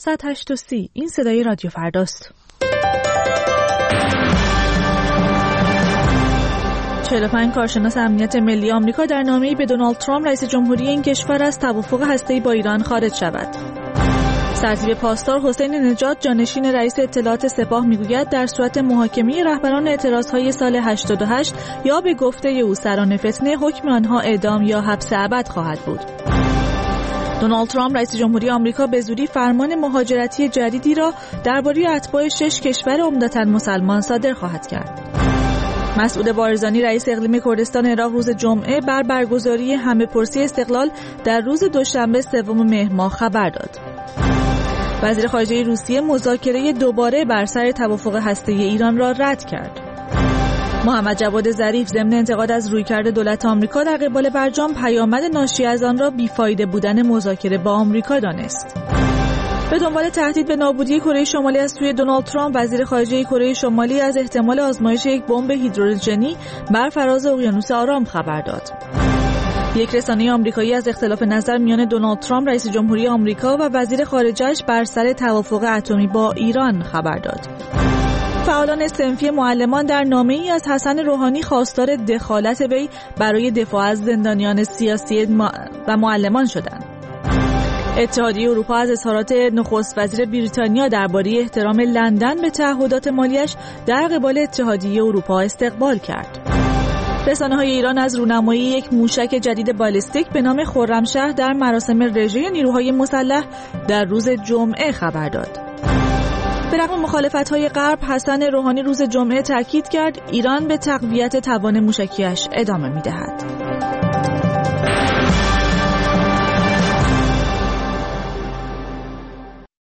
108.30. این صدای رادیو فرداست. 45 کارشناس امنیت ملی آمریکا در نامه‌ای به دونالد ترامپ رئیس جمهوری این کشور از توافق هسته‌ای با ایران خارج شود. سرتیپ پاسدار حسین نژاد جانشین رئیس اطلاعات سپاه میگوید در صورت محاکمه رهبران اعتراضهای سال 88 یا به گفته او سران فتنه، حکم آنها اعدام یا حبس ابد خواهد بود. دونالد ترامپ رئیس جمهوری آمریکا به زودی فرمان مهاجرتی جدیدی را درباره اتباع 6 کشور عمدتاً مسلمان صادر خواهد کرد. مسعود بارزانی رئیس اقلیم کردستان عراق روز جمعه بر برگزاری همه‌پرسی استقلال در روز دوشنبه 3 مهر ماه خبر داد. وزیر خارجه روسیه مذاکره دوباره بر سر توافق هسته‌ای ایران را رد کرد. محمد جواد ظریف ضمن انتقاد از رویکرد دولت آمریکا در قبال برجام پیامد ناشی از آن را بیفایده بودن مذاکره با آمریکا دانست. به دنبال تهدید به نابودی کره شمالی از سوی دونالد ترامپ، وزیر خارجه کره شمالی از احتمال آزمایش یک بمب هیدروژنی بر فراز اقیانوس آرام خبر داد. یک رسانه آمریکایی از اختلاف نظر میان دونالد ترامپ رئیس جمهوری آمریکا و وزیر خارجه‌اش بر سر توافق اتمی با ایران خبر داد. فعالان صنفی معلمان در نامه‌ای از حسن روحانی خواستار دخالت وی برای دفاع از زندانیان سیاسی و معلمان شدند. اتحادیه اروپا از اظهارات نخست وزیر بریتانیا درباره احترام لندن به تعهدات مالیش در قبال اتحادیه اروپا استقبال کرد. رسانه‌های ایران از رونمایی یک موشک جدید بالستیک به نام خرمشهر در مراسم رژه نیروهای مسلح در روز جمعه خبر داد. به رغم مخالفت‌های غرب، حسن روحانی روز جمعه تاکید کرد ایران به تقویت توان موشکی‌اش ادامه می‌دهد.